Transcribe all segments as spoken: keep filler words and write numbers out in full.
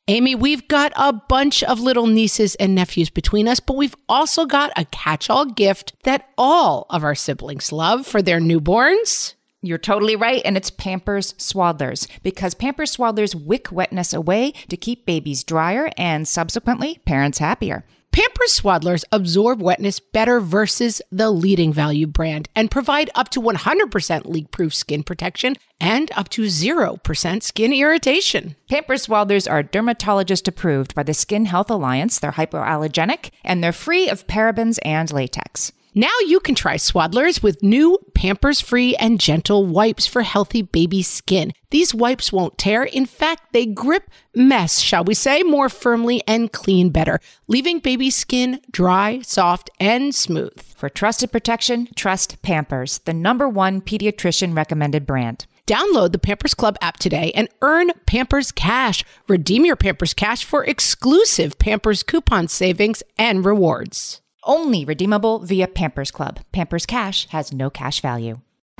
Amy, we've got a bunch of little nieces and nephews between us, but we've also got a catch-all gift that all of our siblings love for their newborns. You're totally right, and it's Pampers Swaddlers, because Pampers Swaddlers wick wetness away to keep babies drier and subsequently parents happier. Pampers Swaddlers absorb wetness better versus the leading value brand and provide up to one hundred percent leak-proof skin protection and up to zero percent skin irritation. Pampers Swaddlers are dermatologist approved by the Skin Health Alliance. They're hypoallergenic and they're free of parabens and latex. Now you can try Swaddlers with new Pampers-free and gentle wipes for healthy baby skin. These wipes won't tear. In fact, they grip mess, shall we say, more firmly and clean better, leaving baby skin dry, soft, and smooth. For trusted protection, trust Pampers, the number one pediatrician recommended brand. Download the Pampers Club app today and earn Pampers Cash. Redeem your Pampers Cash for exclusive Pampers coupon savings and rewards. Only redeemable via Pampers Club. Pampers Cash has no cash value.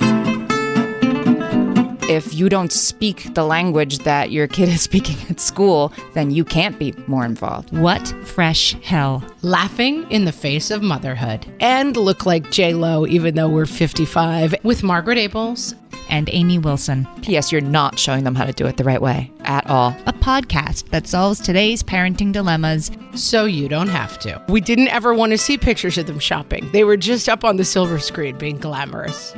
If you don't speak the language that your kid is speaking at school, then you can't be more involved. What fresh hell? Laughing in the face of motherhood. And look like J-Lo, even though we're fifty-five, with Margaret Abels and Amy Wilson. P S. You're not showing them how to do it the right way at all. A podcast that solves today's parenting dilemmas so you don't have to. We didn't ever want to see pictures of them shopping. They were just up on the silver screen being glamorous.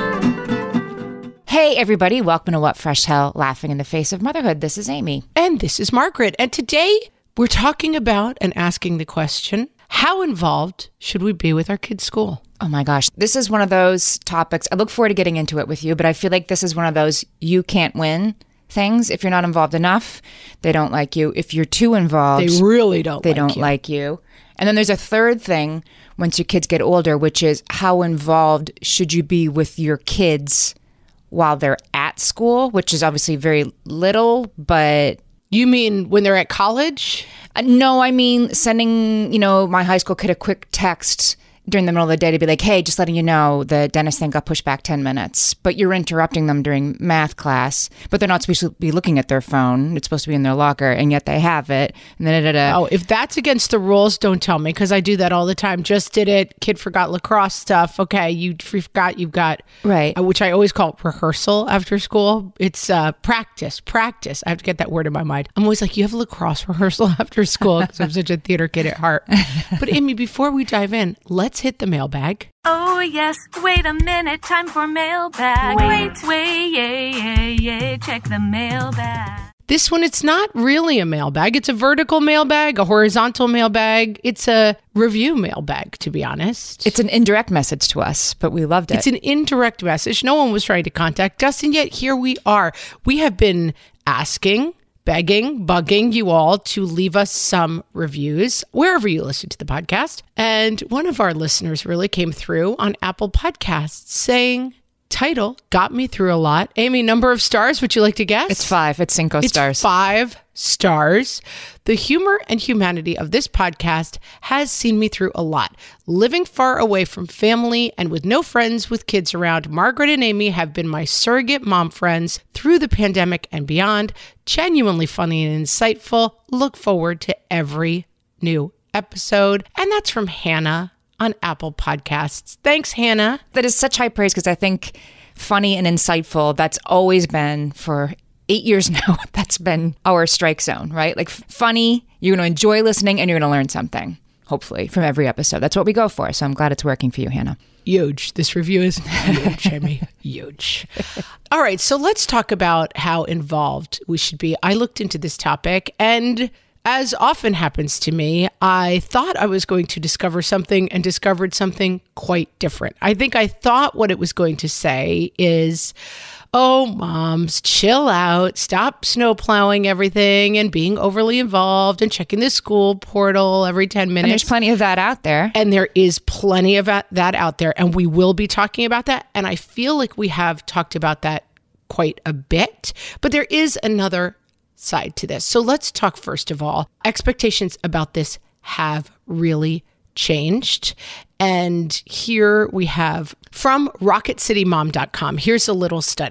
Hey, everybody. Welcome to What Fresh Hell, Laughing in the Face of Motherhood. This is Amy. And this is Margaret. And today we're talking about and asking the question, how involved should we be with our kids' school? Oh my gosh. This is one of those topics. I look forward to getting into it with you, but I feel like this is one of those you can't win things. If you're not involved enough, they don't like you. If you're too involved, they really don't they like don't you. like you. And then there's a third thing once your kids get older, which is how involved should you be with your kids while they're at school, which is obviously very little, but... You mean when they're at college? Uh, no, I mean sending, you know, my high school kid a quick text during the middle of the day to be like, hey, just letting you know the dentist thing got pushed back ten minutes, but you're interrupting them during math class, but they're not supposed to be looking at their phone. It's supposed to be in their locker, and yet they have it. And then da, da, da. Oh, if that's against the rules, don't tell me, because I do that all the time. Just did it. Kid forgot lacrosse stuff. Okay, you forgot you've got, right, uh, which I always call rehearsal after school. It's uh, practice, practice. I have to get that word in my mind. I'm always like, you have lacrosse rehearsal after school, because I'm such a theater kid at heart. But Amy, before we dive in, let's hit the mailbag. Oh yes, wait a minute, time for mailbag. Wait, wait, yay, yay, yay, check the mailbag. This one, it's not really a mailbag. It's a vertical mailbag, a horizontal mailbag. It's a review mailbag, to be honest. It's an indirect message to us, but we loved it. It's an indirect message. No one was trying to contact us, and yet here we are. We have been asking, begging, bugging you all to leave us some reviews wherever you listen to the podcast. And one of our listeners really came through on Apple Podcasts saying, title got me through a lot. Amy, number of stars, would you like to guess? It's five. It's cinco it's stars. five stars. The humor and humanity of this podcast has seen me through a lot. Living far away from family and with no friends with kids around, Margaret and Amy have been my surrogate mom friends through the pandemic and beyond. Genuinely funny and insightful. Look forward to every new episode. And that's from Hannah on Apple Podcasts. Thanks, Hannah. That is such high praise, because I think funny and insightful, that's always been for eight years now, that's been our strike zone, right? Like f- funny, you're going to enjoy listening and you're going to learn something, hopefully, from every episode. That's what we go for. So I'm glad it's working for you, Hannah. Huge. This review is huge, Amy. Huge. All right. So let's talk about how involved we should be. I looked into this topic, and as often happens to me, I thought I was going to discover something and discovered something quite different. I think I thought what it was going to say is, oh, moms, chill out, stop snow plowing everything and being overly involved and checking the school portal every ten minutes. And there's plenty of that out there. And there is plenty of that out there. And we will be talking about that. And I feel like we have talked about that quite a bit. But there is another side to this. So let's talk first of all. Expectations about this have really changed. And here we have from rocket city mom dot com. Here's a little study.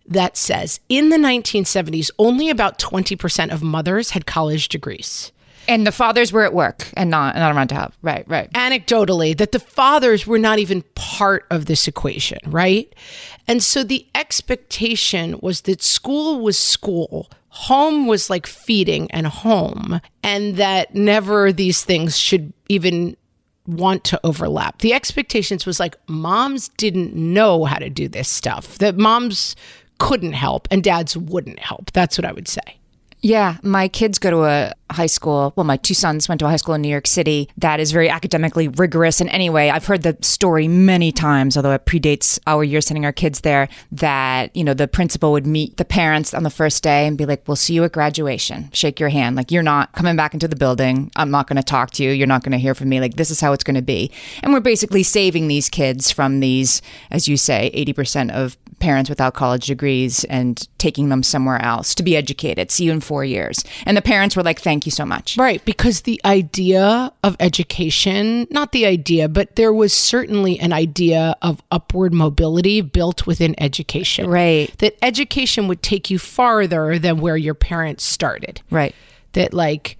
that says in the nineteen seventies, only about twenty percent of mothers had college degrees. And the fathers were at work and not, not around to help. Right, right. Anecdotally, that the fathers were not even part of this equation, right? And so the expectation was that school was school, home was like feeding and home, and that never these things should even want to overlap. The expectations was like moms didn't know how to do this stuff, that moms couldn't help and dads wouldn't help. That's what I would say. Yeah, my kids go to a high school. Well, my two sons went to a high school in New York City that is very academically rigorous. And anyway, I've heard the story many times, although it predates our year sending our kids there, that, you know, the principal would meet the parents on the first day and be like, we'll see you at graduation. Shake your hand. Like, you're not coming back into the building. I'm not going to talk to you. You're not going to hear from me. Like, this is how it's going to be. And we're basically saving these kids from these, as you say, eighty percent of parents without college degrees and taking them somewhere else to be educated. See you in four years. And the parents were like, thank you so much. Right. Because the idea of education, not the idea, but there was certainly an idea of upward mobility built within education. Right. That education would take you farther than where your parents started. Right. That like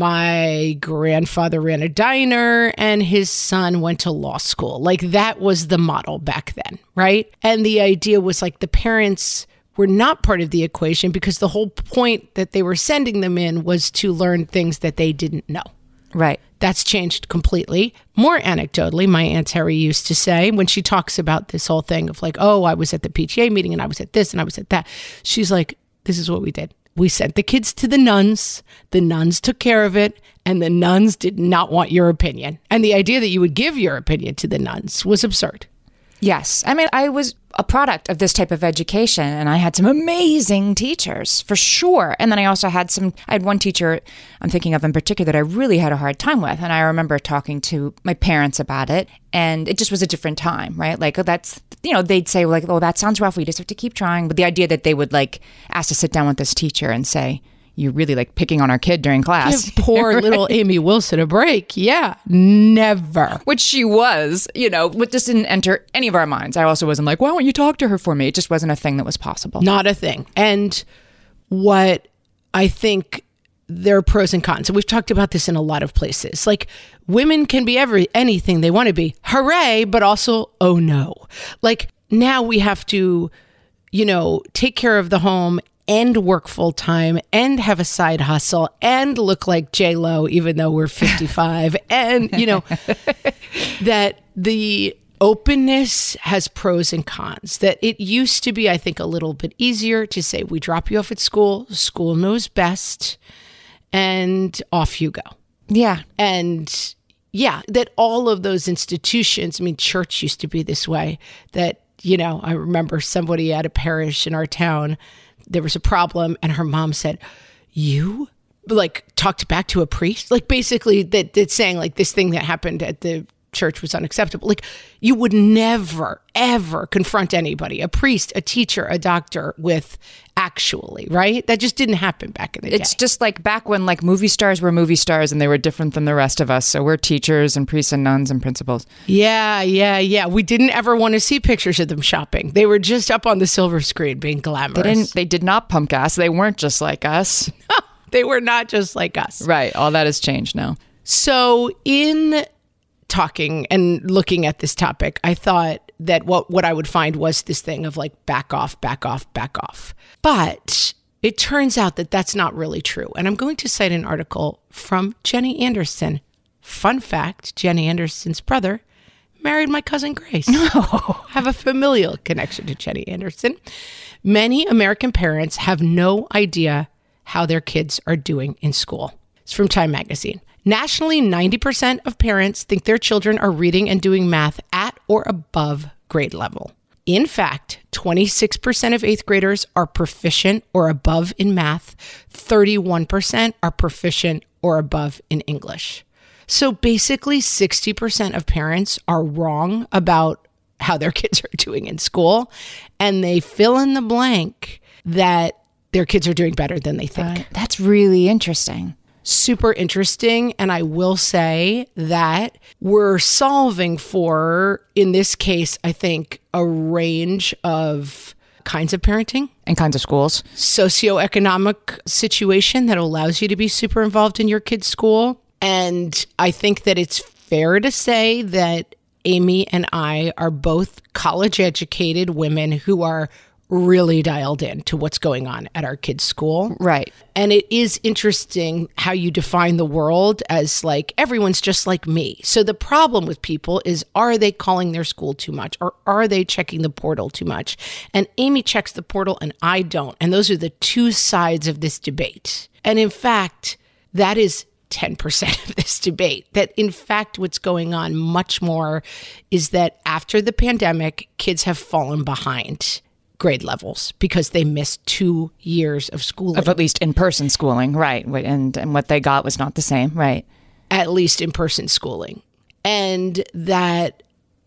my grandfather ran a diner and his son went to law school. Like that was the model back then. Right. And the idea was like the parents were not part of the equation because the whole point that they were sending them in was to learn things that they didn't know. Right. That's changed completely. More anecdotally, my Aunt Terry used to say when she talks about this whole thing of like, oh, I was at the P T A meeting and I was at this and I was at that. She's like, this is what we did. We sent the kids to the nuns. The nuns took care of it. And the nuns did not want your opinion. And the idea that you would give your opinion to the nuns was absurd. Yes. I mean, I was a product of this type of education and I had some amazing teachers for sure. And then I also had some, I had one teacher I'm thinking of in particular that I really had a hard time with. And I remember talking to my parents about it and it just was a different time, right? Like, oh, that's, you know, they'd say like, oh, that sounds rough. We just have to keep trying. But the idea that they would like ask to sit down with this teacher and say, you're really like picking on our kid during class. Give poor right? little Amy Wilson a break. Yeah, never. Which she was, you know, which just didn't enter any of our minds. I also wasn't like, why won't you talk to her for me? It just wasn't a thing that was possible. Not a thing. And what I think there are pros and cons. And we've talked about this in a lot of places. Like women can be every anything they want to be. Hooray, but also, oh no. Like now we have to, you know, take care of the home and work full time and have a side hustle and look like J-Lo, even though we're fifty-five. And, you know, that the openness has pros and cons. That it used to be, I think, a little bit easier to say, we drop you off at school, school knows best, and off you go. Yeah. And yeah, that all of those institutions, I mean, church used to be this way, that, you know, I remember somebody at a parish in our town, there was a problem and her mom said, you like talked back to a priest? Like basically that that's saying like this thing that happened at the church was unacceptable. Like you would never, ever confront anybody, a priest, a teacher, a doctor with actually, right? That just didn't happen back in the day. It's just like back when like movie stars were movie stars and they were different than the rest of us. So we're teachers and priests and nuns and principals. Yeah, yeah, yeah. We didn't ever want to see pictures of them shopping. They were just up on the silver screen being glamorous. They didn't, they did not pump gas. They weren't just like us. No, they were not just like us. Right. All that has changed now. So in talking and looking at this topic, I thought that what, what I would find was this thing of like back off, back off, back off. But it turns out that that's not really true. And I'm going to cite an article from Jenny Anderson. Fun fact, Jenny Anderson's brother married my cousin Grace. No. I have a familial connection to Jenny Anderson. Many American parents have no idea how their kids are doing in school. It's from Time Magazine. Nationally, ninety percent of parents think their children are reading and doing math at or above grade level. In fact, twenty-six percent of eighth graders are proficient or above in math. thirty-one percent are proficient or above in English. So basically, sixty percent of parents are wrong about how their kids are doing in school, and they fill in the blank that their kids are doing better than they think. Uh, that's really interesting. Super interesting. And I will say that we're solving for, in this case, I think, a range of kinds of parenting, And kinds of schools. socioeconomic situation that allows you to be super involved in your kid's school. And I think that it's fair to say that Amy and I are both college educated women who are really dialed in to what's going on at our kids' school. Right. And it is interesting how you define the world as like, everyone's just like me. So the problem with people is, are they calling their school too much, or are they checking the portal too much? And Amy checks the portal and I don't. And those are the two sides of this debate. And in fact, that is ten percent of this debate. That in fact, what's going on much more is that after the pandemic, kids have fallen behind grade levels because they missed two years of schooling. Of at least in-person schooling, right. And and what they got was not the same, right. At least in-person schooling. And that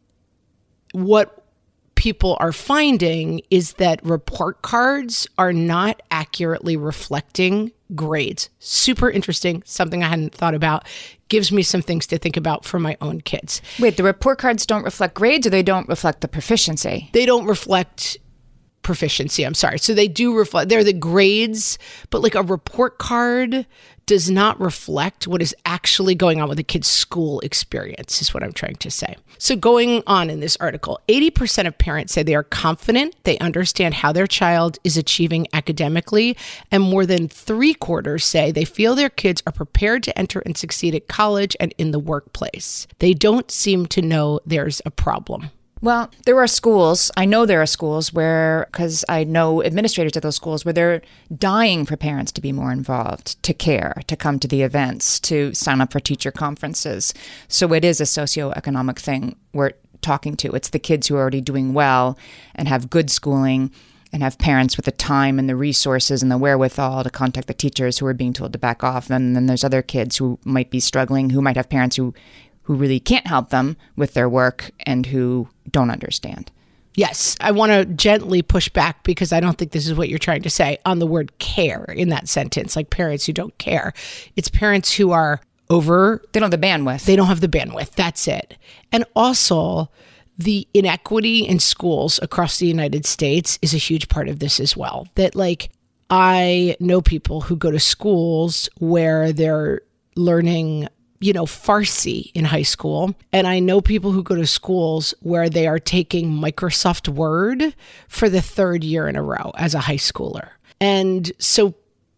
what people are finding is that report cards are not accurately reflecting grades. Super interesting, something I hadn't thought about. Gives me some things to think about for my own kids. Wait, the report cards don't reflect grades, or they don't reflect the proficiency? They don't reflect proficiency. I'm sorry. So they do reflect, they're the grades, but like a report card does not reflect what is actually going on with the kid's school experience, is what I'm trying to say. So going on in this article, eighty percent of parents say they are confident they understand how their child is achieving academically, and more than three quarters say they feel their kids are prepared to enter and succeed at college and in the workplace. They don't seem to know there's a problem. Well, there are schools, I know there are schools where, because I know administrators at those schools, where they're dying for parents to be more involved, to care, to come to the events, to sign up for teacher conferences. So it is a socioeconomic thing we're talking to. It's the kids who are already doing well and have good schooling and have parents with the time and the resources and the wherewithal to contact the teachers who are being told to back off. And then there's other kids who might be struggling, who might have parents who who really can't help them with their work and who don't understand. Yes, I want to gently push back because I don't think this is what you're trying to say on the word care in that sentence, like parents who don't care. It's parents who are over. They don't have the bandwidth. They don't have the bandwidth. That's it. And also, the inequity in schools across the United States is a huge part of this as well. That like, I know people who go to schools where they're learning, you know, Farsi in high school. And I know people who go to schools where they are taking Microsoft Word for the third year in a row as a high schooler. And so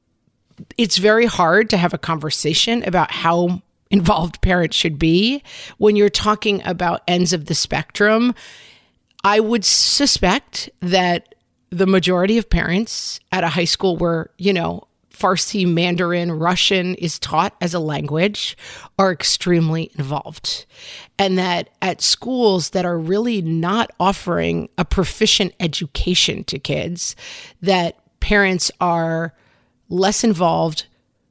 it's very hard to have a conversation about how involved parents should be when you're talking about ends of the spectrum. I would suspect that the majority of parents at a high school where, you know, Farsi, Mandarin, Russian is taught as a language are extremely involved. And that at schools that are really not offering a proficient education to kids, that parents are less involved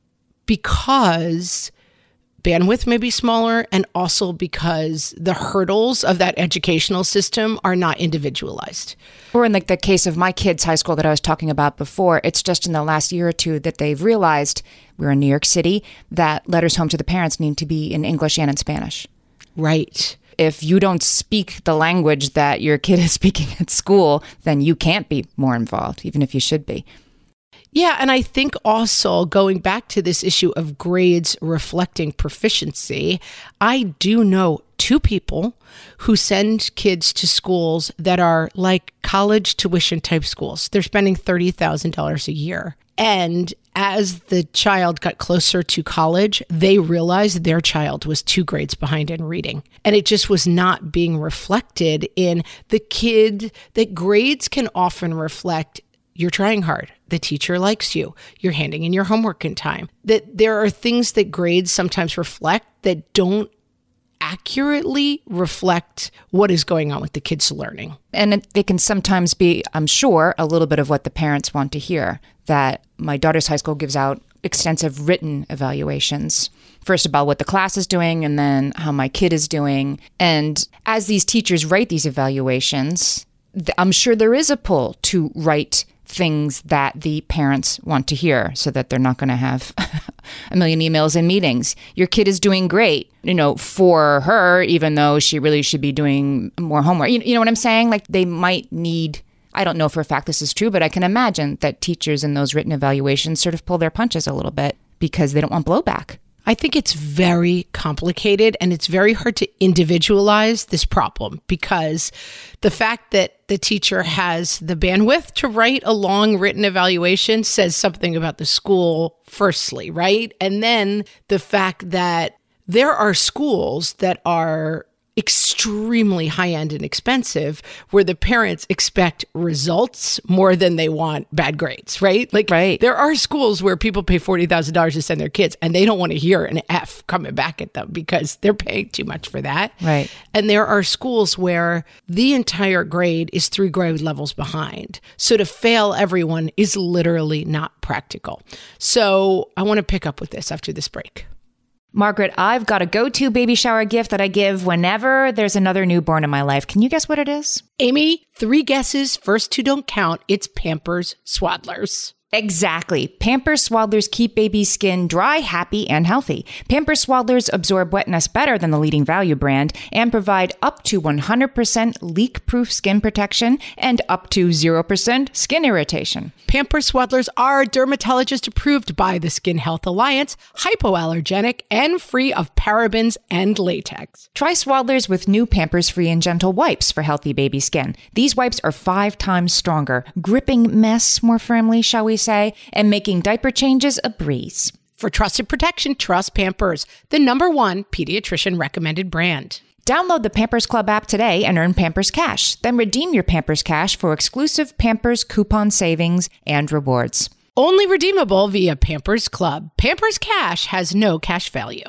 because bandwidth may be smaller, and also because the hurdles of that educational system are not individualized. Or in like the case of my kids' high school that I was talking about before, it's just in the last year or two that they've realized, we're in New York City, that letters home to the parents need to be in English and in Spanish. Right. If you don't speak the language that your kid is speaking at school, then you can't be more involved, even if you should be. Yeah, and I think also going back to this issue of grades reflecting proficiency, I do know two people who send kids to schools that are like college tuition type schools. They're spending thirty thousand dollars a year. And as the child got closer to college, they realized their child was two grades behind in reading. And it just was not being reflected in the kid, that grades can often reflect you're trying hard. The teacher likes you. You're handing in your homework in time. That there are things that grades sometimes reflect that don't accurately reflect what is going on with the kids' learning. And it, they can sometimes be, I'm sure, a little bit of what the parents want to hear. That my daughter's high school gives out extensive written evaluations. First about what the class is doing, and then how my kid is doing. And as these teachers write these evaluations, I'm sure there is a pull to write things that the parents want to hear so that they're not going to have a million emails and meetings. Your kid is doing great, you know, for her, even though she really should be doing more homework. You, you know what I'm saying? Like they might need I don't know for a fact this is true, but I can imagine that teachers in those written evaluations sort of pull their punches a little bit because they don't want blowback. I think it's very complicated and it's very hard to individualize this problem because the fact that the teacher has the bandwidth to write a long written evaluation says something about the school firstly, right? And then the fact that there are schools that are extremely high-end and expensive where the parents expect results more than they want bad grades, right? Like right. There are schools where people pay forty thousand dollars to send their kids and they don't want to hear an F coming back at them because they're paying too much for that. Right. And there are schools where the entire grade is three grade levels behind. So to fail everyone is literally not practical. So I want to pick up with this after this break. Margaret, I've got a go-to baby shower gift that I give whenever there's another newborn in my life. Can you guess what it is? Amy, three guesses. First two don't count. It's Pampers Swaddlers. Exactly. Pampers Swaddlers keep baby's skin dry, happy, and healthy. Pampers Swaddlers absorb wetness better than the leading value brand and provide up to one hundred percent leak-proof skin protection and up to zero percent skin irritation. Pampers Swaddlers are dermatologist approved by the Skin Health Alliance, hypoallergenic, and free of parabens and latex. Try Swaddlers with new Pampers Free and Gentle wipes for healthy baby skin. These wipes are five times stronger, gripping mess more firmly, shall we say, and making diaper changes a breeze. For trusted protection, trust Pampers, the number one pediatrician recommended brand. Download the Pampers Club app today and earn Pampers Cash. Then redeem your Pampers Cash for exclusive Pampers coupon savings and rewards. Only redeemable via Pampers Club. Pampers Cash has no cash value.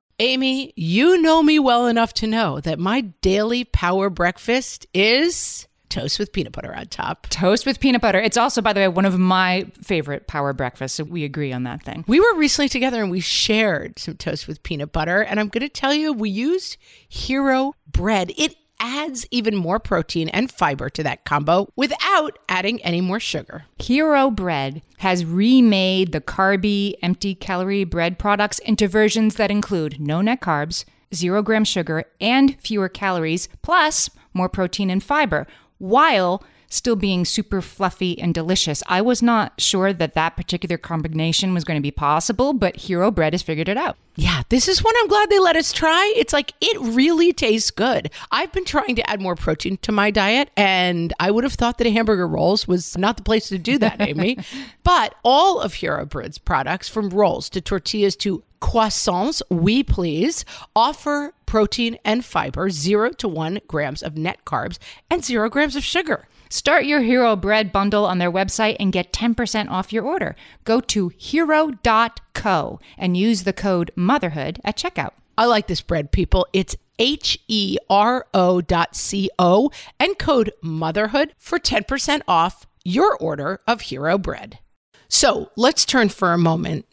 Amy, you know me well enough to know that my daily power breakfast is toast with peanut butter on top. Toast with peanut butter. It's also, by the way, one of my favorite power breakfasts. So we agree on that thing. We were recently together and we shared some toast with peanut butter. And I'm going to tell you, we used Hero bread. It adds even more protein and fiber to that combo without adding any more sugar. Hero bread has remade the carby, empty calorie bread products into versions that include no net carbs, zero gram sugar, and fewer calories, plus more protein and fiber, while still being super fluffy and delicious. I was not sure that that particular combination was going to be possible, but Hero Bread has figured it out. Yeah, this is one I'm glad they let us try. It's like, it really tastes good. I've been trying to add more protein to my diet, and I would have thought that a hamburger rolls was not the place to do that, Amy. But all of Hero Bread's products, from rolls to tortillas to croissants, we please, offer protein and fiber, zero to one grams of net carbs, and zero grams of sugar. Start your Hero Bread bundle on their website and get ten percent off your order. Go to hero dot co and use the code motherhood at checkout. I like this bread, people. It's H E R O dot C O and code motherhood for ten percent off your order of Hero Bread. So let's turn for a moment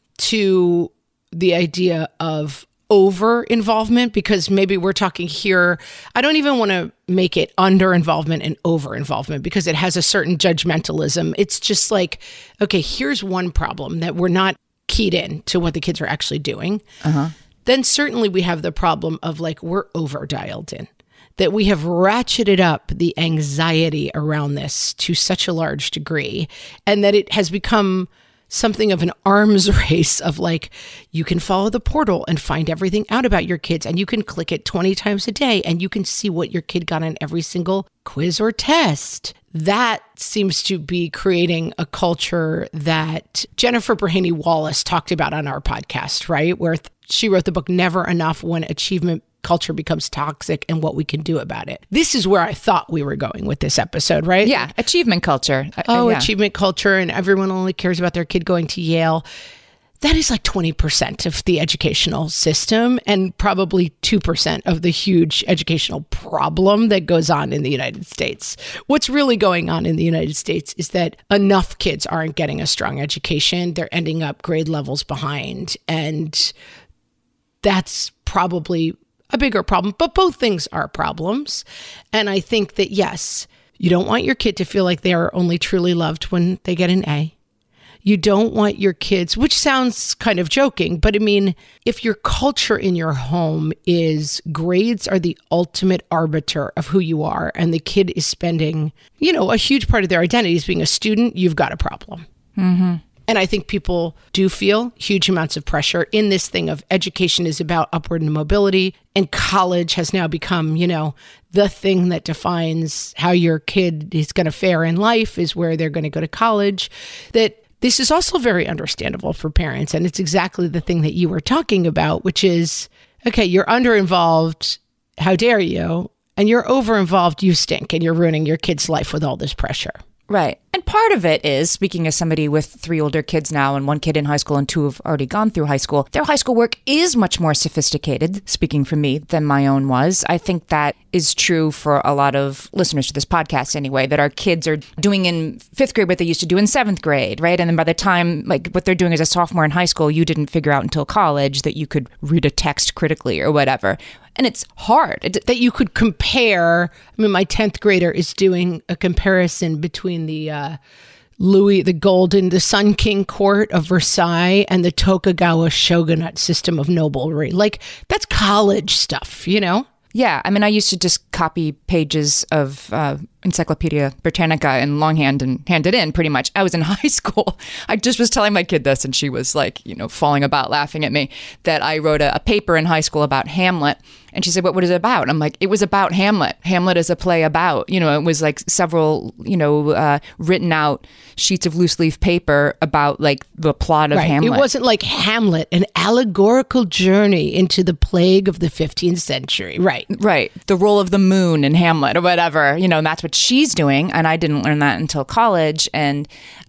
to the idea of over involvement, because maybe we're talking here. I don't even want to make it under involvement and over involvement because it has a certain judgmentalism. It's just like, okay, here's one problem that we're not keyed in to what the kids are actually doing. Uh-huh. Then certainly we have the problem of like, we're over dialed in, that we have ratcheted up the anxiety around this to such a large degree, and that it has become something of an arms race of like, you can follow the portal and find everything out about your kids, and you can click it twenty times a day and you can see what your kid got on every single quiz or test. That seems to be creating a culture that Jennifer Breheny Wallace talked about on our podcast, right? Where th- she wrote the book Never Enough, When Achievement Culture Becomes Toxic and What We Can Do About It. This is where I thought we were going with this episode, right? Yeah, achievement culture. Oh, uh, yeah. achievement culture, and everyone only cares about their kid going to Yale. That is like twenty percent of the educational system and probably two percent of the huge educational problem that goes on in the United States. What's really going on in the United States is that enough kids aren't getting a strong education. They're ending up grade levels behind, and that's probably a bigger problem, but both things are problems. And I think that, yes, you don't want your kid to feel like they are only truly loved when they get an A. You don't want your kids, which sounds kind of joking, but I mean, if your culture in your home is grades are the ultimate arbiter of who you are, and the kid is spending, you know, a huge part of their identity is being a student, you've got a problem. Mm-hmm. And I think people do feel huge amounts of pressure in this thing of education is about upward mobility, and college has now become, you know, the thing that defines how your kid is going to fare in life is where they're going to go to college. That this is also very understandable for parents. And it's exactly the thing that you were talking about, which is, okay, you're under-involved. How dare you? And you're over-involved. You stink. And you're ruining your kid's life with all this pressure. Right. And part of it is, speaking as somebody with three older kids now and one kid in high school and two have already gone through high school, their high school work is much more sophisticated, speaking for me, than my own was. I think that is true for a lot of listeners to this podcast anyway, that our kids are doing in fifth grade what they used to do in seventh grade, right? And then by the time, like, what they're doing as a sophomore in high school, you didn't figure out until college that you could read a text critically or whatever. And it's hard. It, that you could compare. I mean, my tenth grader is doing a comparison between the uh, Louis, the Golden, the Sun King Court of Versailles and the Tokugawa shogunate system of noblery. Like, that's college stuff, you know? Yeah. I mean, I used to just copy pages of uh, Encyclopedia Britannica in longhand and hand it in pretty much. I was in high school. I just was telling my kid this and she was like, you know, falling about laughing at me that I wrote a, a paper in high school about Hamlet. And she said, what, what is it about? I'm like, it was about Hamlet. Hamlet is a play about, you know, it was like several, you know, uh, written out sheets of loose leaf paper about like the plot of right. Hamlet. It wasn't like Hamlet, an allegorical journey into the plague of the fifteenth century. Right. Right. The role of the moon in Hamlet or whatever, you know, and that's what she's doing. And I didn't learn that until college. And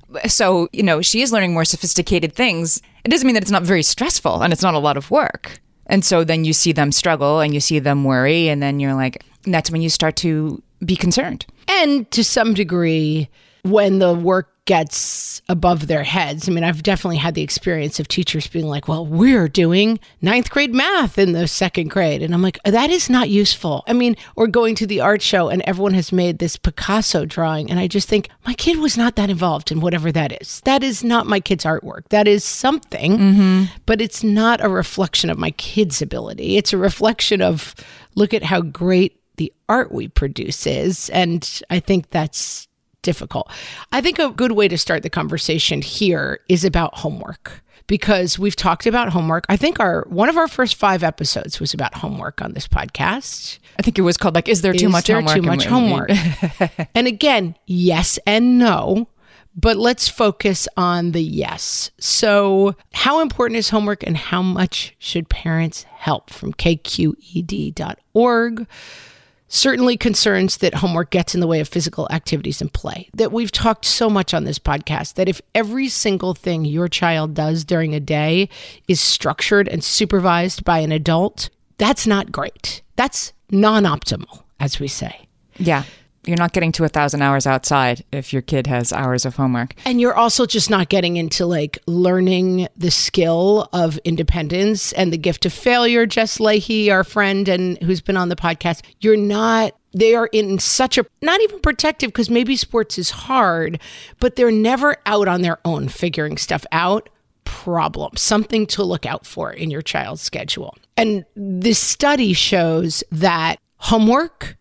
so, you know, she is learning more sophisticated things. It doesn't mean that it's not very stressful and it's not a lot of work. And so then you see them struggle and you see them worry. And then you're like, and that's when you start to be concerned. And to some degree, when the work gets above their heads. I mean, I've definitely had the experience of teachers being like, well, we're doing ninth grade math in the second grade. And I'm like, that is not useful. I mean, or going to the art show and everyone has made this Picasso drawing. And I just think my kid was not that involved in whatever that is. That is not my kid's artwork. That is something, mm-hmm. but it's not a reflection of my kid's ability. It's a reflection of, look at how great the art we produce is. And I think that's difficult. I think a good way to start the conversation here is about homework, because we've talked about homework. I think our one of our first five episodes was about homework on this podcast. I think it was called like, is there too is much there homework? too much homework? And again, yes and no, but let's focus on the yes. So how important is homework and how much should parents help? From K Q E D dot org. Certainly concerns that homework gets in the way of physical activities and play. That we've talked so much on this podcast that if every single thing your child does during a day is structured and supervised by an adult, that's not great. That's non-optimal, as we say. Yeah. You're not getting to a thousand hours outside if your kid has hours of homework. And you're also just not getting into like learning the skill of independence and the gift of failure. Jess Leahy, our friend and who's been on the podcast, you're not, they are in such a, not even protective, because maybe sports is hard, but they're never out on their own figuring stuff out. Problem, something to look out for in your child's schedule. And this study shows that homework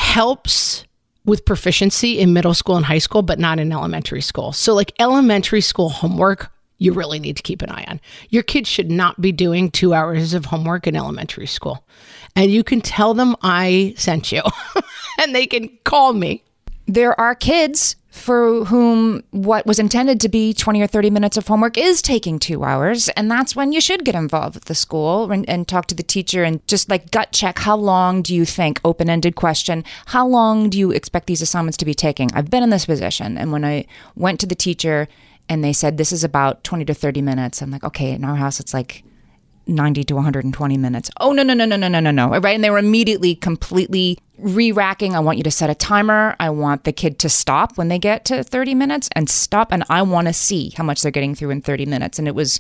helps with proficiency in middle school and high school, but not in elementary school. So like elementary school homework, you really need to keep an eye on. Your kids should not be doing two hours of homework in elementary school. And you can tell them I sent you and they can call me. There are kids for whom what was intended to be twenty or thirty minutes of homework is taking two hours. And that's when you should get involved with the school and, and talk to the teacher and just like gut check. How long do you think, open-ended question, how long do you expect these assignments to be taking? I've been in this position. And when I went to the teacher and they said, this is about twenty to thirty minutes, I'm like, okay, in our house, it's like ninety to one hundred twenty minutes. Oh, no, no, no, no, no, no, no, no. Right. And they were immediately completely re-racking. I want you to set a timer. I want the kid to stop when they get to thirty minutes and stop. And I want to see how much they're getting through in thirty minutes. And it was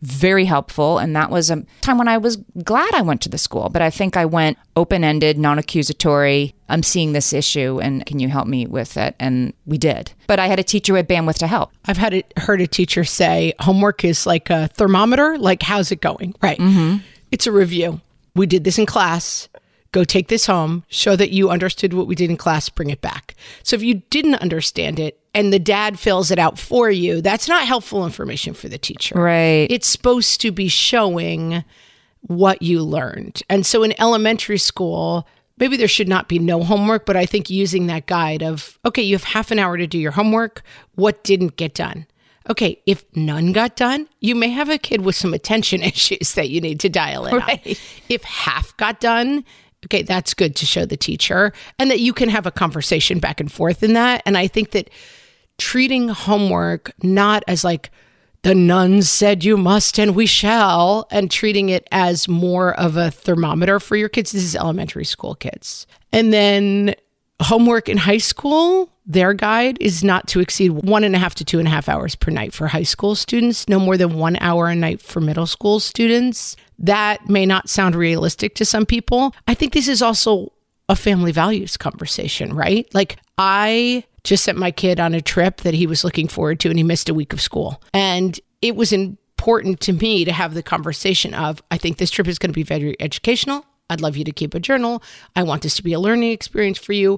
very helpful. And that was a time when I was glad I went to the school. But I think I went open-ended, non-accusatory. I'm seeing this issue and can you help me with it? And we did. But I had a teacher with bandwidth to help. I've had it, heard a teacher say homework is like a thermometer. Like, how's it going? Right. Mm-hmm. It's a review. We did this in class. Go take this home, show that you understood what we did in class, bring it back. So if you didn't understand it and the dad fills it out for you, that's not helpful information for the teacher. Right. It's supposed to be showing what you learned. And so in elementary school, maybe there should not be no homework, but I think using that guide of, okay, you have half an hour to do your homework. What didn't get done? Okay, if none got done, you may have a kid with some attention issues that you need to dial in Right. on. If half got done, okay, that's good to show the teacher and that you can have a conversation back and forth in that. And I think that treating homework not as like the nuns said you must and we shall, and treating it as more of a thermometer for your kids. This is elementary school kids. And then homework in high school, their guide is not to exceed one and a half to two and a half hours per night for high school students, no more than one hour a night for middle school students. That may not sound realistic to some people. I think this is also a family values conversation, right? Like, I just sent my kid on a trip that he was looking forward to and he missed a week of school. And it was important to me to have the conversation of, I think this trip is going to be very educational. I'd love you to keep a journal. I want this to be a learning experience for you.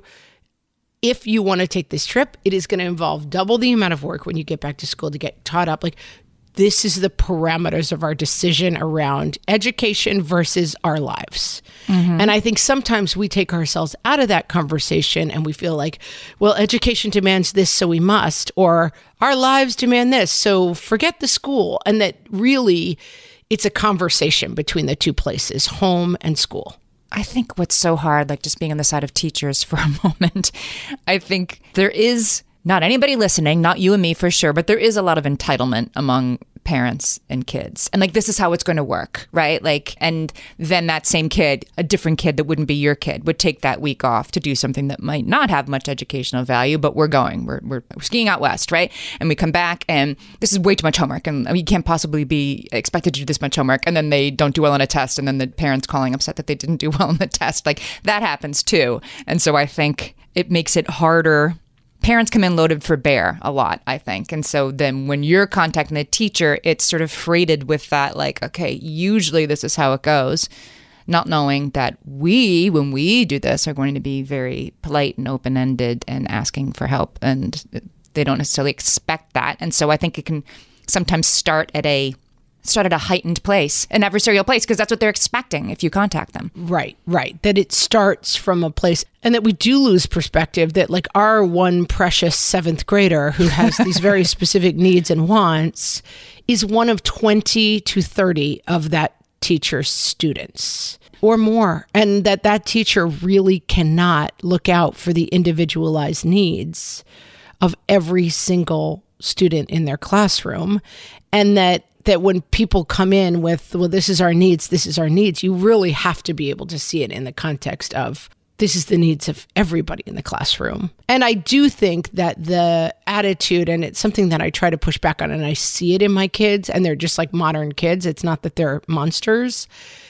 If you want to take this trip, it is going to involve double the amount of work when you get back to school to get taught up. Like, this is the parameters of our decision around education versus our lives. Mm-hmm. And I think sometimes we take ourselves out of that conversation and we feel like, well, education demands this, so we must, or our lives demand this, so forget the school. And that really, it's a conversation between the two places, home and school. I think what's so hard, like just being on the side of teachers for a moment, I think there is not anybody listening, not you and me for sure, but there is a lot of entitlement among parents and kids. And like, this is how it's going to work, right? Like, and then that same kid, a different kid that wouldn't be your kid, would take that week off to do something that might not have much educational value, but we're going, we're, we're, we're skiing out west, right? And we come back and this is way too much homework. And I mean, you can't possibly be expected to do this much homework. And then they don't do well on a test. And then the parents calling upset that they didn't do well on the test. Like, that happens too. And so I think it makes it harder. Parents come in loaded for bear a lot, I think. And so then when you're contacting the teacher, it's sort of freighted with that, like, okay, usually this is how it goes, not knowing that we, when we do this, are going to be very polite and open-ended and asking for help. And they don't necessarily expect that. And so I think it can sometimes start at a start at a heightened place, an adversarial place, because that's what they're expecting if you contact them. Right, right. That it starts from a place, and that we do lose perspective that like our one precious seventh grader who has these very specific needs and wants is one of twenty to thirty of that teacher's students or more. And that that teacher really cannot look out for the individualized needs of every single student in their classroom. And that that when people come in with, well, this is our needs, this is our needs, you really have to be able to see it in the context of, this is the needs of everybody in the classroom. And I do think that the attitude, and it's something that I try to push back on, and I see it in my kids, and they're just like modern kids. It's not that they're monsters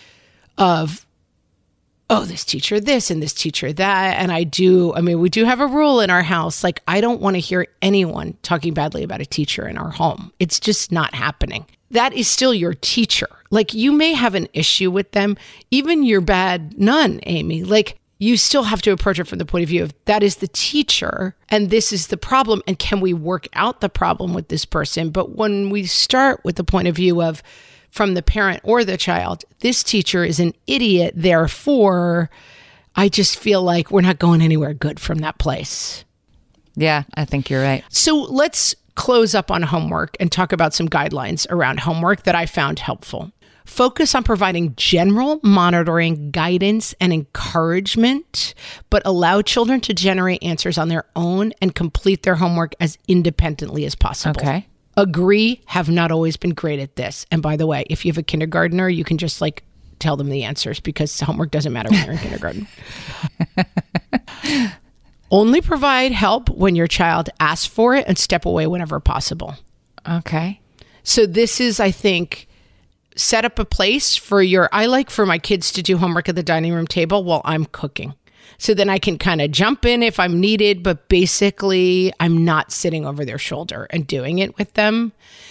of, oh, this teacher this and this teacher that. And I do, I mean, we do have a rule in our house. Like, I don't want to hear anyone talking badly about a teacher in our home. It's just not happening. That is still your teacher. Like, you may have an issue with them, even your bad nun, Amy. Like, you still have to approach it from the point of view of, that is the teacher and this is the problem. And can we work out the problem with this person? But when we start with the point of view of, from the parent or the child, this teacher is an idiot, therefore, I just feel like we're not going anywhere good from that place. Yeah, I think you're right. So let's close up on homework and talk about some guidelines around homework that I found helpful. Focus on providing general monitoring, guidance, and encouragement, but allow children to generate answers on their own and complete their homework as independently as possible. Okay. Agree, have not always been great at this. And by the way, if you have a kindergartner, you can just like tell them the answers because homework doesn't matter when you're in kindergarten. Only provide help when your child asks for it and step away whenever possible. Okay. So this is, I think, set up a place for your, I like for my kids to do homework at the dining room table while I'm cooking. So then I can kind of jump in if I'm needed, but basically I'm not sitting over their shoulder and doing it with them.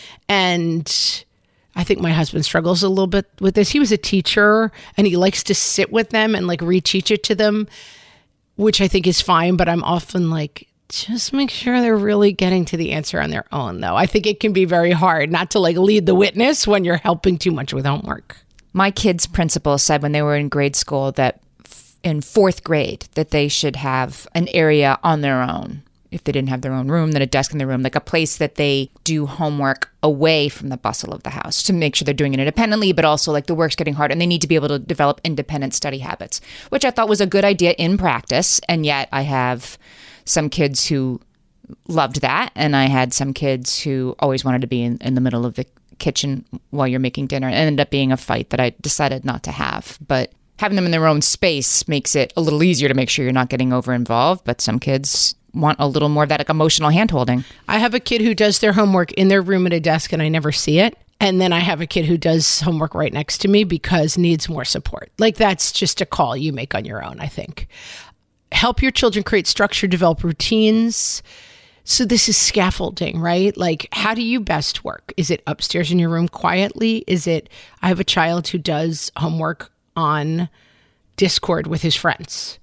And I think my husband struggles a little bit with this. He was a teacher and he likes to sit with them and like reteach it to them, which I think is fine. But I'm often like, just make sure they're really getting to the answer on their own, though. I think it can be very hard not to like lead the witness when you're helping too much with homework. My kids' principal said when they were in grade school that f- in fourth grade that they should have an area on their own. If they didn't have their own room, then a desk in their room, like a place that they do homework away from the bustle of the house to make sure they're doing it independently, but also like the work's getting hard and they need to be able to develop independent study habits, which I thought was a good idea in practice. And yet I have some kids who loved that. And I had some kids who always wanted to be in, in the middle of the kitchen while you're making dinner. It ended up being a fight that I decided not to have. But having them in their own space makes it a little easier to make sure you're not getting over involved. But some kids want a little more of that like emotional hand-holding. I have a kid who does their homework in their room at a desk and I never see it. And then I have a kid who does homework right next to me because needs more support. Like that's just a call you make on your own, I think. Help your children create structure, develop routines. So this is scaffolding, right? Like, how do you best work? Is it upstairs in your room quietly? Is it, I have a child who does homework on Discord with his friends.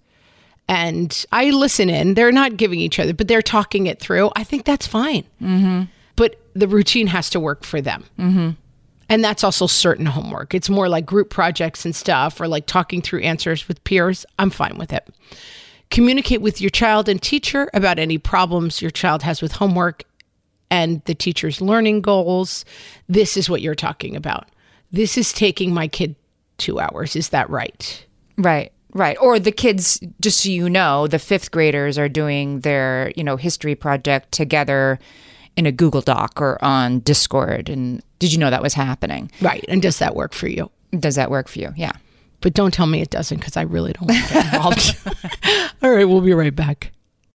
And I listen in. They're not giving each other, but they're talking it through. I think that's fine. Mm-hmm. But the routine has to work for them. Mm-hmm. And that's also certain homework. It's more like group projects and stuff or like talking through answers with peers. I'm fine with it. Communicate with your child and teacher about any problems your child has with homework and the teacher's learning goals. This is what you're talking about. This is taking my kid two hours. Is that right? Right. Right. Or the kids, just so you know, the fifth graders are doing their, you know, history project together in a Google Doc or on Discord. And did you know that was happening? Right. And does that work for you? Does that work for you? Yeah. But don't tell me it doesn't because I really don't want to get involved. All right. We'll be right back.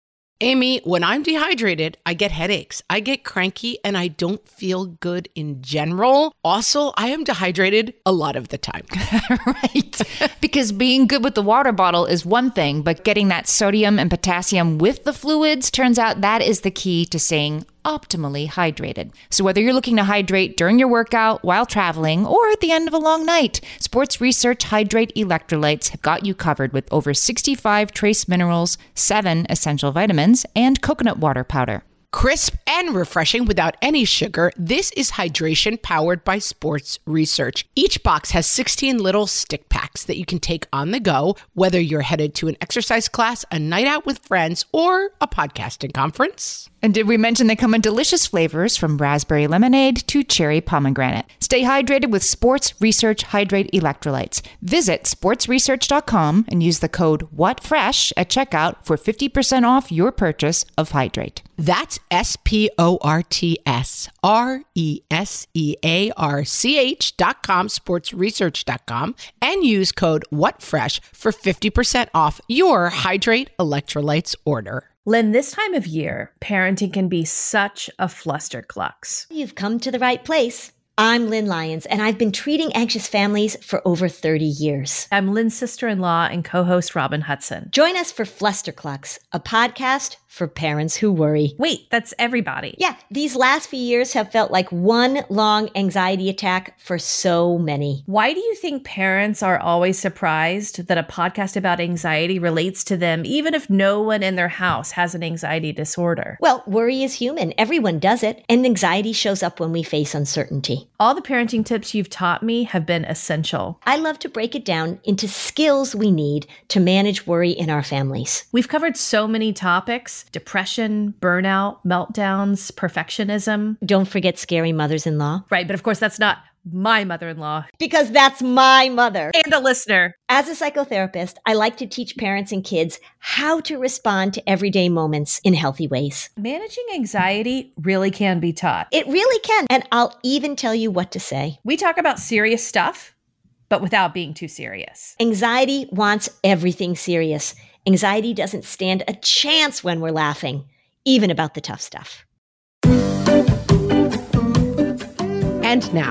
Amy, when I'm dehydrated, I get headaches, I get cranky, and I don't feel good in general. Also, I am dehydrated a lot of the time. Right. Because being good with the water bottle is one thing, but getting that sodium and potassium with the fluids, turns out that is the key to staying optimally hydrated. So whether you're looking to hydrate during your workout, while traveling, or at the end of a long night, Sports Research Hydrate Electrolytes have got you covered with over sixty-five trace minerals, seven essential vitamins, and coconut water powder. Crisp and refreshing without any sugar, this is hydration powered by Sports Research. Each box has sixteen little stick packs that you can take on the go, whether you're headed to an exercise class, a night out with friends, or a podcasting conference. And did we mention they come in delicious flavors from raspberry lemonade to cherry pomegranate? Stay hydrated with Sports Research Hydrate Electrolytes. Visit sports research dot com and use the code WhatFresh at checkout for fifty percent off your purchase of Hydrate. That's S P O R T S R E S E A R C H dot com, sports research dot com, and use code WhatFresh for fifty percent off your Hydrate Electrolytes order. Lynn, this time of year, parenting can be such a flusterclux. You've come to the right place. I'm Lynn Lyons, and I've been treating anxious families for over thirty years. I'm Lynn's sister-in-law and co-host Robin Hudson. Join us for Flusterclux, a podcast for parents who worry. Wait, that's everybody. Yeah, these last few years have felt like one long anxiety attack for so many. Why do you think parents are always surprised that a podcast about anxiety relates to them, even if no one in their house has an anxiety disorder? Well, worry is human. Everyone does it, and anxiety shows up when we face uncertainty. All the parenting tips you've taught me have been essential. I love to break it down into skills we need to manage worry in our families. We've covered so many topics: depression, burnout, meltdowns, perfectionism. Don't forget scary mothers-in-law. Right, but of course that's not my mother-in-law. Because that's my mother. And a listener. As a psychotherapist, I like to teach parents and kids how to respond to everyday moments in healthy ways. Managing anxiety really can be taught. It really can. And I'll even tell you what to say. We talk about serious stuff, but without being too serious. Anxiety wants everything serious. Anxiety doesn't stand a chance when we're laughing, even about the tough stuff. And now,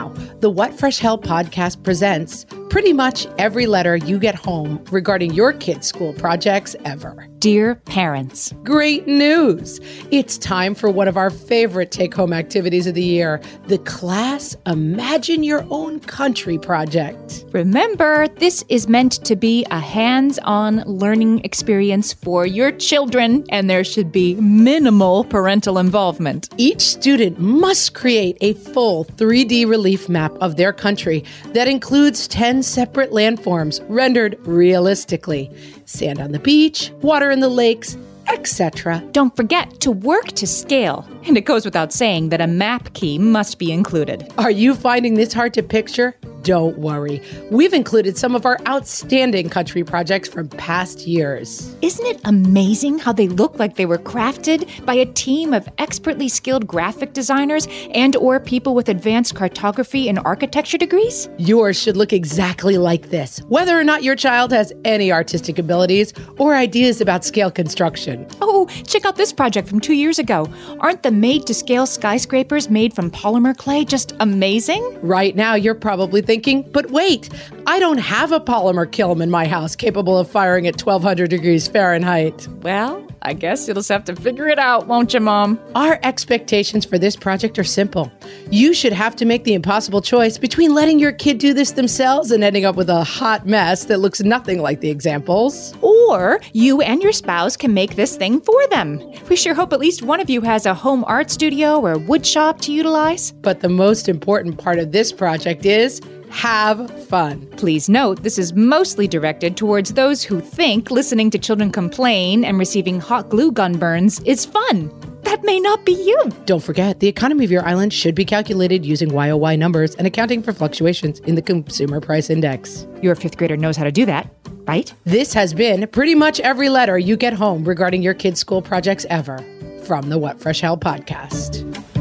The What Fresh Hell podcast presents pretty much every letter you get home regarding your kids' school projects ever. Dear parents. Great news! It's time for one of our favorite take-home activities of the year, the Class Imagine Your Own Country project. Remember, this is meant to be a hands-on learning experience for your children, and there should be minimal parental involvement. Each student must create a full three D relief map of their country that includes ten separate landforms rendered realistically. Sand on the beach, water in the lakes, et cetera. Don't forget to work to scale. And it goes without saying that a map key must be included. Are you finding this hard to picture? Don't worry. We've included some of our outstanding country projects from past years. Isn't it amazing how they look like they were crafted by a team of expertly skilled graphic designers and or people with advanced cartography and architecture degrees? Yours should look exactly like this, whether or not your child has any artistic abilities or ideas about scale construction. Oh, check out this project from two years ago. Aren't the made-to-scale skyscrapers made from polymer clay just amazing? Right now, you're probably thinking, but wait, I don't have a polymer kiln in my house capable of firing at twelve hundred degrees Fahrenheit. Well, I guess you'll just have to figure it out, won't you, Mom? Our expectations for this project are simple. You should have to make the impossible choice between letting your kid do this themselves and ending up with a hot mess that looks nothing like the examples. Or you and your spouse can make this thing for them. We sure hope at least one of you has a home art studio or wood shop to utilize. But the most important part of this project is have fun. Please note, this is mostly directed towards those who think listening to children complain and receiving hot glue gun burns is fun. That may not be you. Don't forget, the economy of your island should be calculated using Y O Y numbers and accounting for fluctuations in the Consumer Price Index. Your fifth grader knows how to do that, right? This has been pretty much every letter you get home regarding your kids' school projects ever from the What Fresh Hell podcast.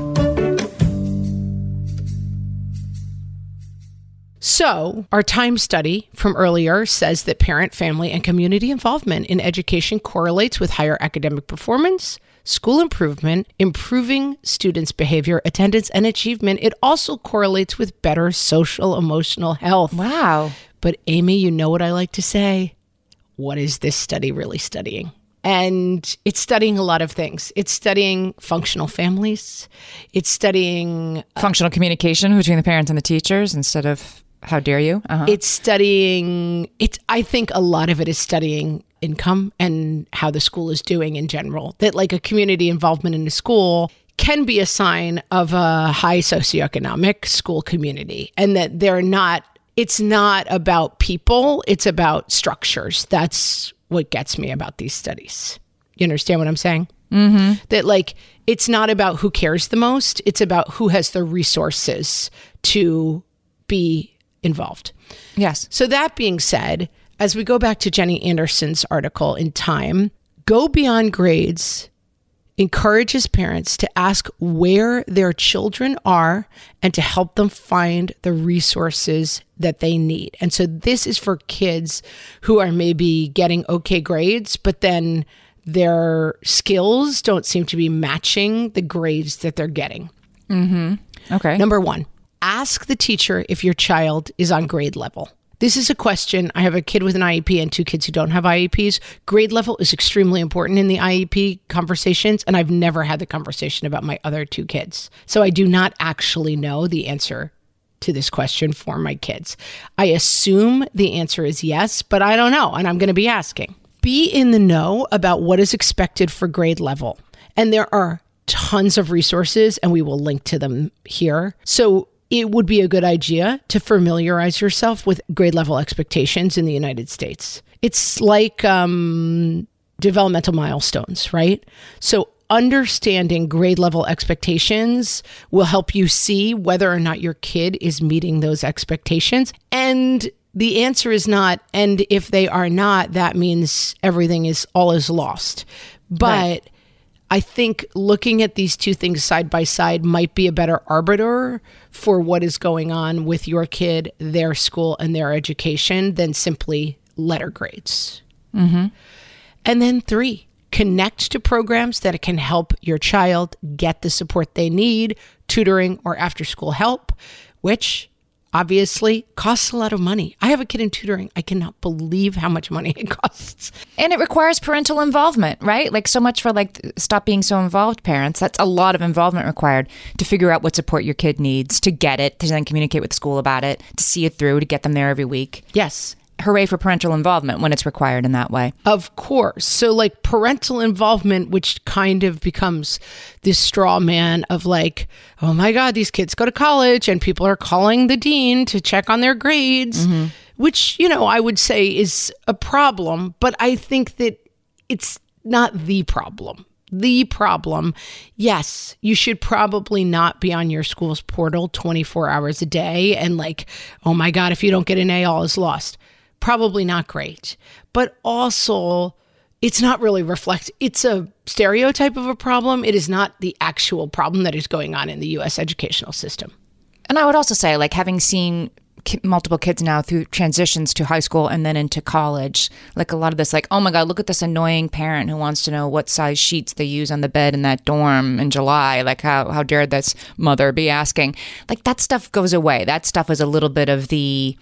So, our time study from earlier says that parent, family, and community involvement in education correlates with higher academic performance, school improvement, improving students' behavior, attendance, and achievement. It also correlates with better social emotional health. Wow. But Amy, you know what I like to say? What is this study really studying? And it's studying a lot of things. It's studying functional families. It's studying functional communication between the parents and the teachers instead of how dare you? Uh-huh. It's studying, it's, I think a lot of it is studying income and how the school is doing in general. That like a community involvement in a school can be a sign of a high socioeconomic school community, and that they're not, it's not about people, it's about structures. That's what gets me about these studies. You understand what I'm saying? Mm-hmm. That like, it's not about who cares the most, it's about who has the resources to be involved. Yes. So that being said, as we go back to Jenny Anderson's article in Time, Go Beyond Grades encourages parents to ask where their children are and to help them find the resources that they need. And so this is for kids who are maybe getting okay grades, but then their skills don't seem to be matching the grades that they're getting. Mm-hmm. Okay. Number one, ask the teacher if your child is on grade level. This is a question. I have a kid with an I E P and two kids who don't have I E Ps. Grade level is extremely important in the I E P conversations, and I've never had the conversation about my other two kids. So I do not actually know the answer to this question for my kids. I assume the answer is yes, but I don't know, and I'm going to be asking. Be in the know about what is expected for grade level. And there are tons of resources, and we will link to them here. So it would be a good idea to familiarize yourself with grade level expectations in the United States. It's like um, developmental milestones, right? So understanding grade level expectations will help you see whether or not your kid is meeting those expectations. And the answer is not, and if they are not, that means everything is all is lost. But right. I think looking at these two things side by side might be a better arbiter for what is going on with your kid, their school, and their education than simply letter grades. Mm-hmm. And then three, connect to programs that can help your child get the support they need, tutoring or after-school help, which obviously, costs a lot of money. I have a kid in tutoring. I cannot believe how much money it costs. And it requires parental involvement, right? Like so much for like stop being so involved parents. That's a lot of involvement required to figure out what support your kid needs, to get it, to then communicate with school about it, to see it through, to get them there every week. Yes. Hooray for parental involvement when it's required in that way. Of course. So like parental involvement, which kind of becomes this straw man of like, oh my God, these kids go to college and people are calling the dean to check on their grades, mm-hmm. which, you know, I would say is a problem, but I think that it's not the problem. The problem, yes, you should probably not be on your school's portal twenty-four hours a day and like, oh my God, if you don't get an A, all is lost. Probably not great, but also it's not really reflect. It's a stereotype of a problem. It is not the actual problem that is going on in the U S educational system. And I would also say, like, having seen ki- multiple kids now through transitions to high school and then into college, like a lot of this, like, oh my God, look at this annoying parent who wants to know what size sheets they use on the bed in that dorm in July. Like, how, how dare this mother be asking? Like, that stuff goes away. That stuff is a little bit of the...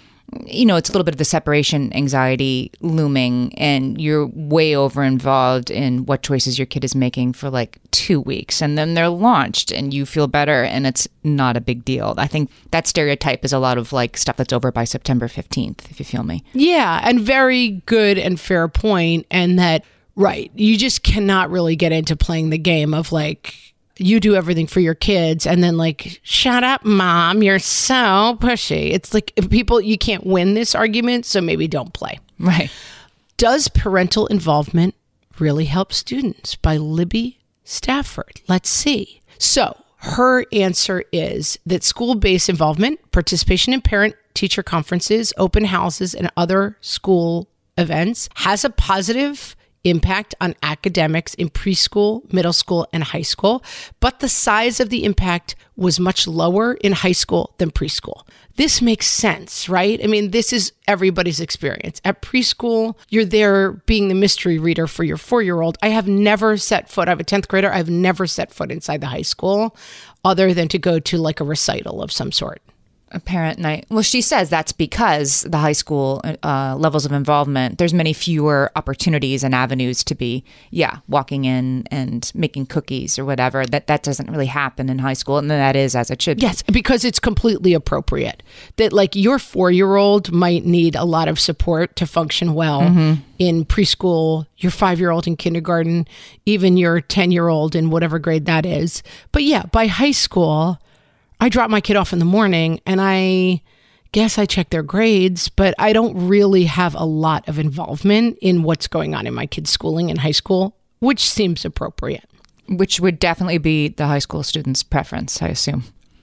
you know, it's a little bit of the separation anxiety looming, and you're way over involved in what choices your kid is making for like two weeks. And then they're launched and you feel better and it's not a big deal. I think that stereotype is a lot of like stuff that's over by September fifteenth, if you feel me. Yeah. And very good and fair point. And that, right, you just cannot really get into playing the game of like, you do everything for your kids and then like, shut up, mom, you're so pushy. It's like people, you can't win this argument, so maybe don't play. Right. Does parental involvement really help students? By Libby Stafford. Let's see. So her answer is that school-based involvement, participation in parent-teacher conferences, open houses, and other school events has a positive impact on academics in preschool, middle school, and high school, but the size of the impact was much lower in high school than preschool. This makes sense, right? I mean, this is everybody's experience. At preschool, you're there being the mystery reader for your four-year-old. I have never set foot, I have a tenth grader, I've never set foot inside the high school other than to go to like a recital of some sort. A parent night. Well, she says that's because the high school uh, levels of involvement, there's many fewer opportunities and avenues to be, yeah, walking in and making cookies or whatever. That that doesn't really happen in high school. And that is as it should be. Yes, because it's completely appropriate. That like your four-year-old might need a lot of support to function well mm-hmm. in preschool, your five-year-old in kindergarten, even your ten-year-old in whatever grade that is. But yeah, by high school, I drop my kid off in the morning and I guess I check their grades, but I don't really have a lot of involvement in what's going on in my kid's schooling in high school, which seems appropriate. Which would definitely be the high school student's preference, I assume.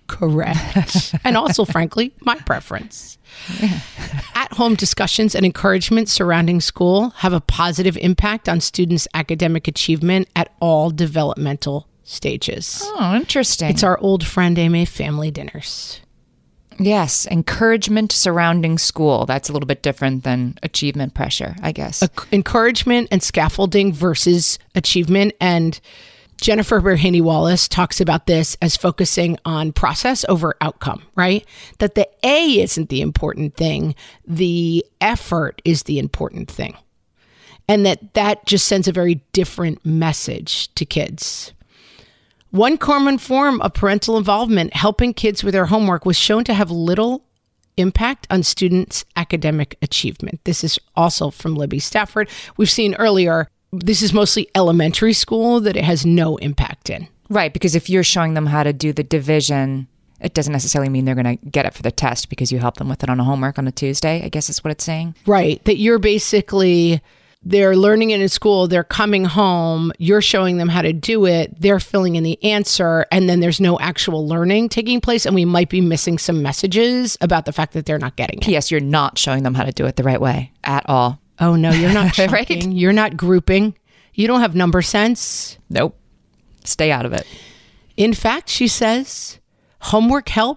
Correct. And also, frankly, my preference. Yeah. At-home discussions and encouragement surrounding school have a positive impact on students' academic achievement at all developmental stages. Oh, interesting. It's our old friend A M A family dinners. Yes, encouragement surrounding school. That's a little bit different than achievement pressure, I guess. A- encouragement and scaffolding versus achievement. And Jennifer Berhaney Wallace talks about this as focusing on process over outcome, right? That the A isn't the important thing. The effort is the important thing. And that that just sends a very different message to kids. One common form of parental involvement, helping kids with their homework, was shown to have little impact on students' academic achievement. This is also from Libby Stafford. We've seen earlier, this is mostly elementary school that it has no impact in. Right, because if you're showing them how to do the division, it doesn't necessarily mean they're going to get it for the test because you help them with it on a homework on a Tuesday, I guess is what it's saying. Right, that you're basically... they're learning it in school, they're coming home, you're showing them how to do it, they're filling in the answer, and then there's no actual learning taking place, and we might be missing some messages about the fact that they're not getting it. P S. You're not showing them how to do it the right way at all. Oh, no, you're not chunking. Right? You're not grouping. You don't have number sense. Nope. Stay out of it. In fact, she says, homework help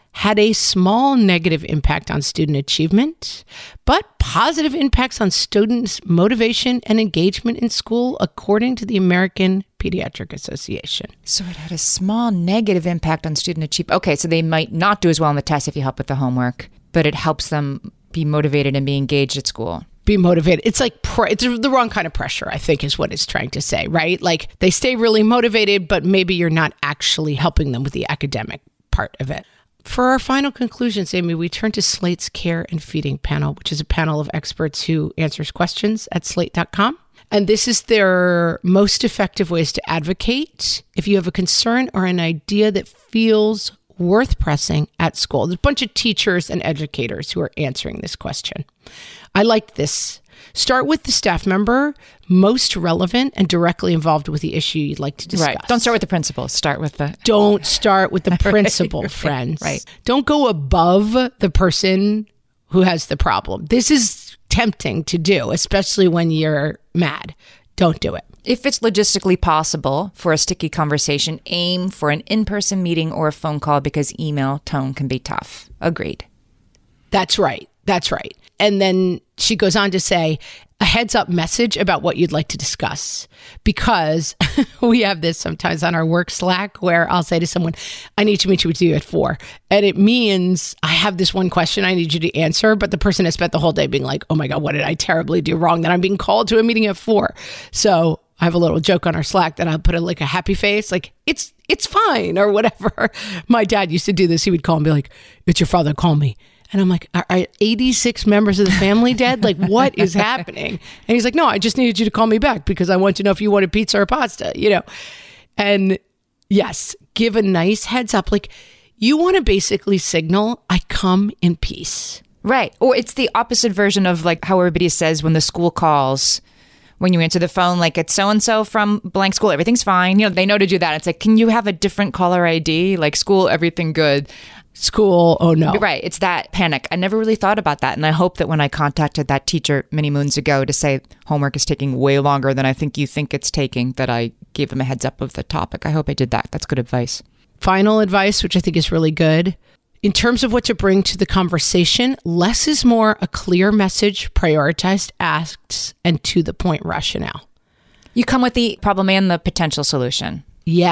had a small negative impact on student achievement, but positive impacts on students' motivation and engagement in school, according to the American Pediatric Association. So it had a small negative impact on student achievement. Okay, so they might not do as well on the test if you help with the homework, but it helps them be motivated and be engaged at school. Be motivated. It's like, pre- it's the wrong kind of pressure, I think is what it's trying to say, right? Like they stay really motivated, but maybe you're not actually helping them with the academic part of it. For our final conclusions, Amy, we turn to Slate's Care and Feeding panel, which is a panel of experts who answers questions at slate dot com. And this is their most effective ways to advocate if you have a concern or an idea that feels worth pressing at school. There's a bunch of teachers and educators who are answering this question. I liked this. Start with the staff member most relevant and directly involved with the issue you'd like to discuss. Right. Don't start with the principal. Start with the... Don't start with the principal, right. friends. Right. Don't go above the person who has the problem. This is tempting to do, especially when you're mad. Don't do it. If it's logistically possible for a sticky conversation, aim for an in-person meeting or a phone call because email tone can be tough. Agreed. That's right. That's right. And then she goes on to say, a heads up message about what you'd like to discuss. Because we have this sometimes on our work Slack where I'll say to someone, I need to meet you with you at four. And it means I have this one question I need you to answer, but the person has spent the whole day being like, oh my God, what did I terribly do wrong that I'm being called to a meeting at four? So I have a little joke on our Slack that I'll put a, like a happy face, like it's it's fine or whatever. My dad used to do this. He would call and be like, it's your father, call me. And I'm like, are, are eighty-six members of the family dead? Like, what is happening? And he's like, no, I just needed you to call me back because I want to know if you wanted pizza or pasta, you know? And yes, give a nice heads up. Like, you want to basically signal, I come in peace. Right. Or it's the opposite version of like how everybody says when the school calls, when you answer the phone, like it's so-and-so from blank school, everything's fine. You know, they know to do that. It's like, can you have a different caller I D? Like school, everything good. School, oh no. Right. It's that panic. I never really thought about that. And I hope that when I contacted that teacher many moons ago to say homework is taking way longer than I think you think it's taking, that I gave them a heads up of the topic. I hope I did that. That's good advice. Final advice, which I think is really good. In terms of what to bring to the conversation, less is more, a clear message, prioritized asks, and to the point rationale. You come with the problem and the potential solution.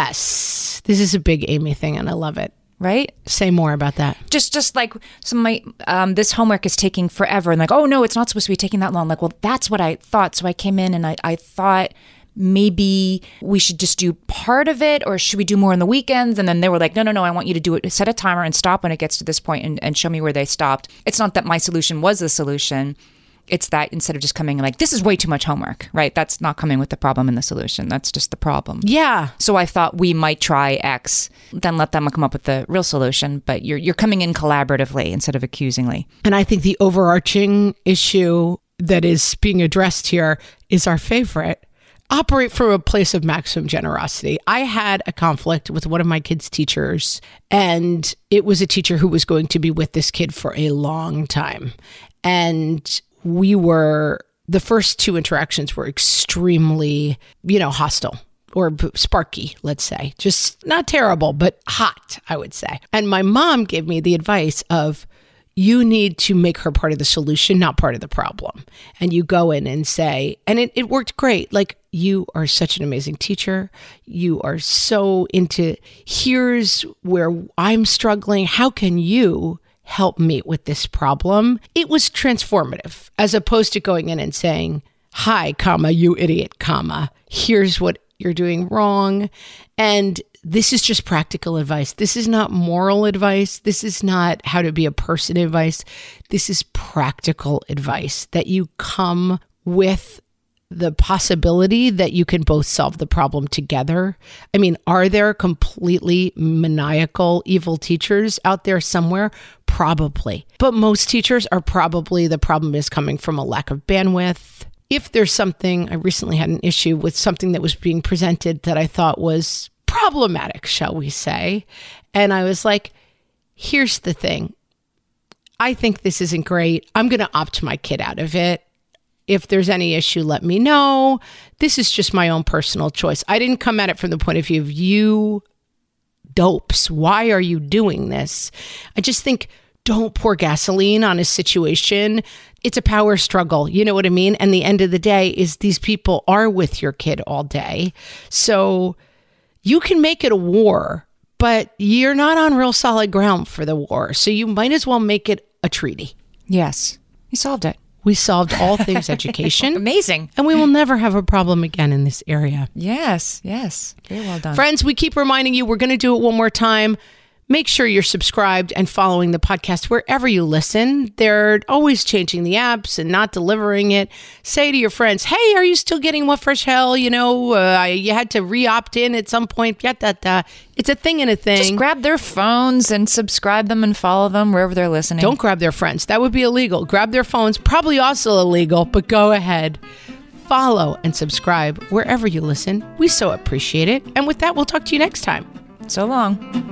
Yes. This is a big Amy thing, and I love it. Right? Say more about that. Just just like, so my, um, this homework is taking forever. And like, oh no, it's not supposed to be taking that long. Like, well, that's what I thought. So I came in and I, I thought maybe we should just do part of it, or should we do more on the weekends? And then they were like, no, no, no, I want you to do it. Set a timer and stop when it gets to this point and, and show me where they stopped. It's not that my solution was the solution. It's that instead of just coming like, this is way too much homework, right? That's not coming with the problem and the solution. That's just the problem. Yeah. So I thought we might try X, then let them come up with the real solution. But you're you're coming in collaboratively instead of accusingly. And I think the overarching issue that is being addressed here is our favorite. Operate from a place of maximum generosity. I had a conflict with one of my kids' teachers, and it was a teacher who was going to be with this kid for a long time. And we were, the first two interactions were extremely, you know, hostile or sparky, let's say. Just not terrible, but hot, I would say. And my mom gave me the advice of, you need to make her part of the solution, not part of the problem. And you go in and say, and it, it worked great. Like, you are such an amazing teacher. You are so into, here's where I'm struggling. How can you help me with this problem? It was transformative, as opposed to going in and saying, hi, comma, you idiot, comma, here's what you're doing wrong. And this is just practical advice. This is not moral advice. This is not how to be a person advice. This is practical advice that you come with the possibility that you can both solve the problem together. I mean, are there completely maniacal, evil teachers out there somewhere? Probably. But most teachers are probably, the problem is coming from a lack of bandwidth. If there's something, I recently had an issue with something that was being presented that I thought was problematic, shall we say. And I was like, here's the thing. I think this isn't great. I'm going to opt my kid out of it. If there's any issue, let me know. This is just my own personal choice. I didn't come at it from the point of view of you dopes. Why are you doing this? I just think don't pour gasoline on a situation. It's a power struggle. You know what I mean? And the end of the day is these people are with your kid all day. So you can make it a war, but you're not on real solid ground for the war. So you might as well make it a treaty. Yes. You solved it. We solved all things education. Amazing. And we will never have a problem again in this area. Yes. Yes. Very well done. Friends, we keep reminding you, we're going to do it one more time. Make sure you're subscribed and following the podcast wherever you listen. They're always changing the apps and not delivering it. Say to your friends, hey, are you still getting What Fresh Hell? You know, uh, you had to re-opt in at some point. Yeah, that, uh, it's a thing and a thing. Just grab their phones and subscribe them and follow them wherever they're listening. Don't grab their friends. That would be illegal. Grab their phones. Probably also illegal, but go ahead. Follow and subscribe wherever you listen. We so appreciate it. And with that, we'll talk to you next time. So long.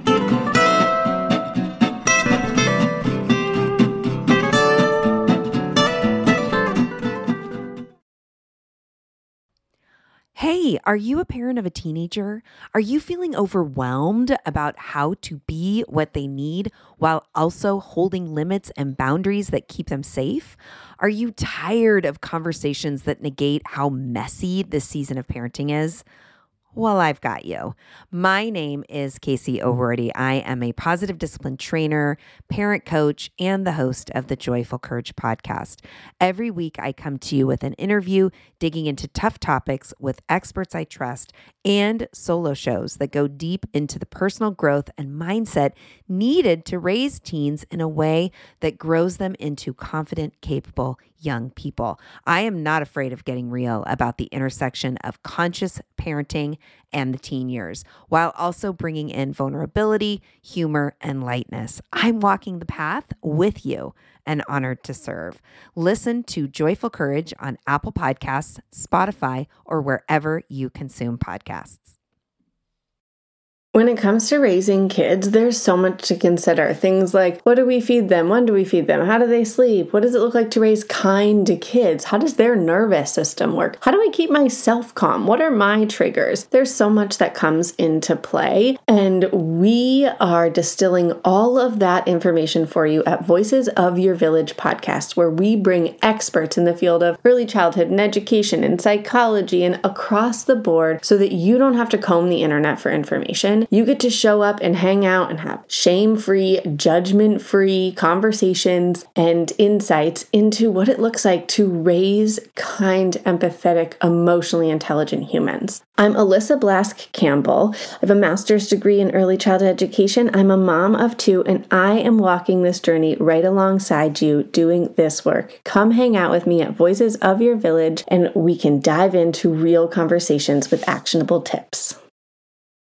Hey, are you a parent of a teenager? Are you feeling overwhelmed about how to be what they need while also holding limits and boundaries that keep them safe? Are you tired of conversations that negate how messy this season of parenting is? Well, I've got you. My name is Casey O'Rourke. I am a positive discipline trainer, parent coach, and the host of the Joyful Courage podcast. Every week, I come to you with an interview digging into tough topics with experts I trust and solo shows that go deep into the personal growth and mindset needed to raise teens in a way that grows them into confident, capable young people. I am not afraid of getting real about the intersection of conscious parenting and the teen years, while also bringing in vulnerability, humor, and lightness. I'm walking the path with you and honored to serve. Listen to Joyful Courage on Apple Podcasts, Spotify, or wherever you consume podcasts. When it comes to raising kids, there's so much to consider. Things like, what do we feed them? When do we feed them? How do they sleep? What does it look like to raise kind kids? How does their nervous system work? How do I keep myself calm? What are my triggers? There's so much that comes into play, and we are distilling all of that information for you at Voices of Your Village podcast, where we bring experts in the field of early childhood and education and psychology and across the board so that you don't have to comb the internet for information. You get to show up and hang out and have shame-free, judgment-free conversations and insights into what it looks like to raise kind, empathetic, emotionally intelligent humans. I'm Alyssa Blask Campbell. I have a master's degree in early childhood education. I'm a mom of two, and I am walking this journey right alongside you doing this work. Come hang out with me at Voices of Your Village, and we can dive into real conversations with actionable tips.